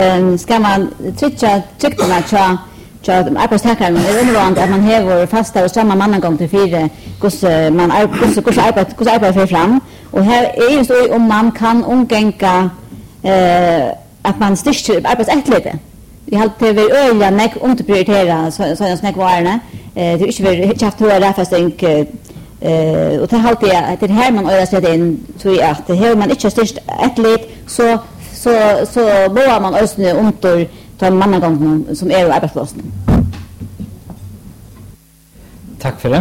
Ska man tryggna tja arbetstagaren är undervant att man häver fasta och samma mannagång till 4 hur arbetar för fram och här är ju så om man kan omgänga att man styrker arbetsättlete. Vi har alltid varit öliga näck underprioritera sådana snack varorna. Det är inte haft höra rättfästning och det har alltid att det här man öra sätta in så att det här man inte styrkt ättlet så bör man ösna under de mannagången som är arbetsplatsen. Tack för det.